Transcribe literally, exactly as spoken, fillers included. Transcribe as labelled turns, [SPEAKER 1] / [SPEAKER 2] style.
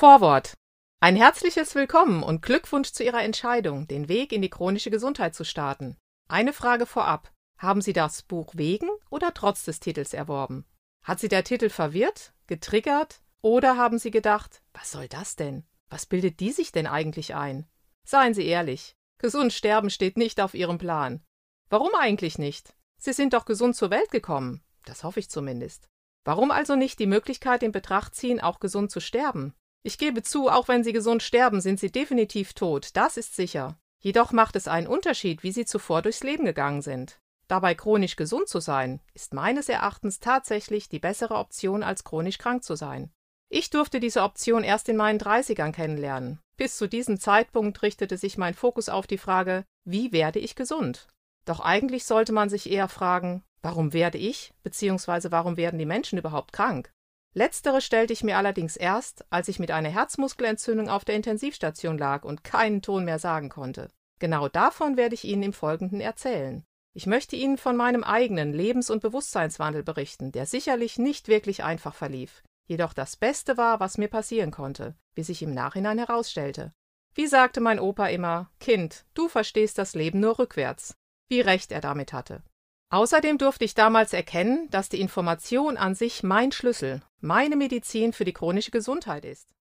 [SPEAKER 1] Vorwort. Ein herzliches Willkommen und Glückwunsch zu Ihrer Entscheidung, den Weg in die chronische Gesundheit zu starten. Eine Frage vorab. Haben Sie das Buch wegen oder trotz des Titels erworben? Hat Sie der Titel verwirrt, getriggert oder haben Sie gedacht, was soll das denn? Was bildet die sich denn eigentlich ein? Seien Sie ehrlich, gesund sterben steht nicht auf Ihrem Plan. Warum eigentlich nicht? Sie sind doch gesund zur Welt gekommen. Das hoffe ich zumindest. Warum also nicht die Möglichkeit in Betracht ziehen, auch gesund zu sterben? Ich gebe zu, auch wenn Sie gesund sterben, sind Sie definitiv tot, das ist sicher. Jedoch macht es einen Unterschied, wie Sie zuvor durchs Leben gegangen sind. Dabei chronisch gesund zu sein, ist meines Erachtens tatsächlich die bessere Option, als chronisch krank zu sein. Ich durfte diese Option erst in meinen dreißigern kennenlernen. Bis zu diesem Zeitpunkt richtete sich mein Fokus auf die Frage, wie werde ich gesund? Doch eigentlich sollte man sich eher fragen, warum werde ich bzw. warum werden die Menschen überhaupt krank? Letztere stellte ich mir allerdings erst, als ich mit einer Herzmuskelentzündung auf der Intensivstation lag und keinen Ton mehr sagen konnte. Genau davon werde ich Ihnen im Folgenden erzählen. Ich möchte Ihnen von meinem eigenen Lebens- und Bewusstseinswandel berichten, der sicherlich nicht wirklich einfach verlief, jedoch das Beste war, was mir passieren konnte, wie sich im Nachhinein herausstellte. Wie sagte mein Opa immer, Kind, du verstehst das Leben nur rückwärts. Wie recht er damit hatte. Außerdem durfte ich damals erkennen, dass die Information an sich mein Schlüssel, meine Medizin für die chronische Gesundheit ist.